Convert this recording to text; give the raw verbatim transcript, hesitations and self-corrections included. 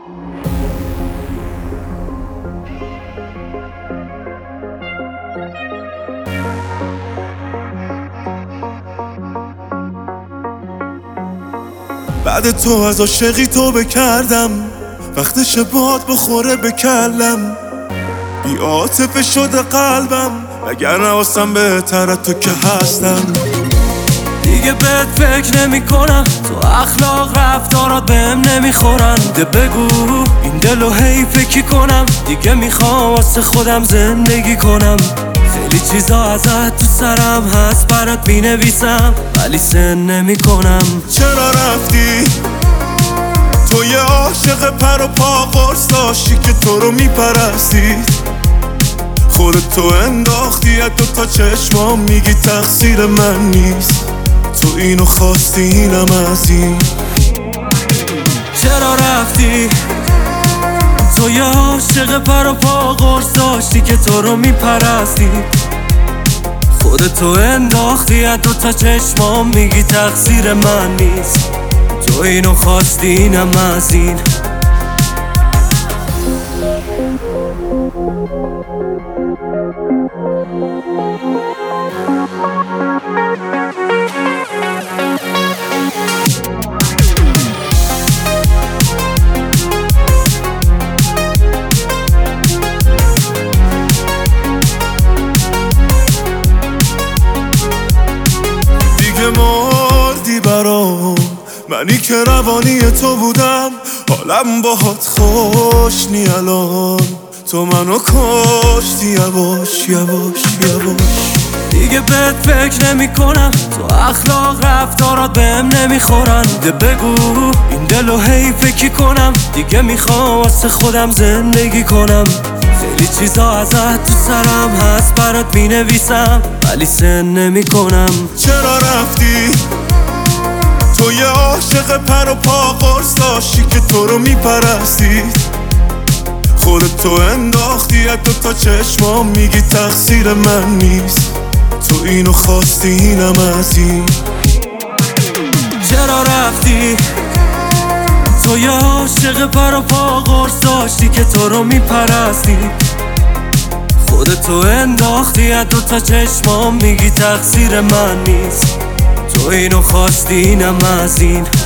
بعد تو از عاشقی تو بکردم، وقتش باد بخوره بکلم، بی عاطفه شده قلبم، اگر نواسم بهتره تو که هستم. دیگه بهت فکر نمی کنم، تو اخلاق رفتارات بهم نمیخورن. ده بگو این دلو هی فکر کنم، دیگه میخوام واسه خودم زندگی کنم. خیلی چیزا ازت تو سرم هست برات مینویسم، ولی سن نمی کنم. چرا رفتی؟ تو یه عاشق پر و پا قرص داشتی که تو رو میپرستید، خودت تو انداختی از دوتا چشمام، میگی تقصیر من نیست، تو اینو خواستی اینم از این. چرا رفتی؟ تو یه عاشق پر و پا قرص داشتی که تو رو میپرستی، خودتو انداختی از دوتا چشمام، میگی تقصیر من نیست، تو اینو خواستی اینم از این. مردی برام، منی که روانی تو بودم، حالم باهات خوش نی الان، تو منو کشتی یواش یواش یواش. دیگه بهت فکر نمی کنم، تو اخلاق رفتارات بهم نمیخورن. ده بگو این دلو هی فکر کنم، دیگه میخوام واسه خودم زندگی کنم. خیلی چیزا ازت تو سرم هست برات مینویسم، ولی سن نمی کنم. چرا رفتی؟ تو یه عاشق پر و پا قرص داشتی که تو رو میپرستید، خودت تو انداختی از دوتا چشمام، میگی تقصیر من نیست، تو اینو خواستی اینم از این. چرا رفتی؟ تو یه عاشق پر و پا قرص داشتی که تو رو میپرستی، خودتو انداختی از دوتا چشمام، میگی تقصیر من نیست، تو اینو خواستی اینم از این.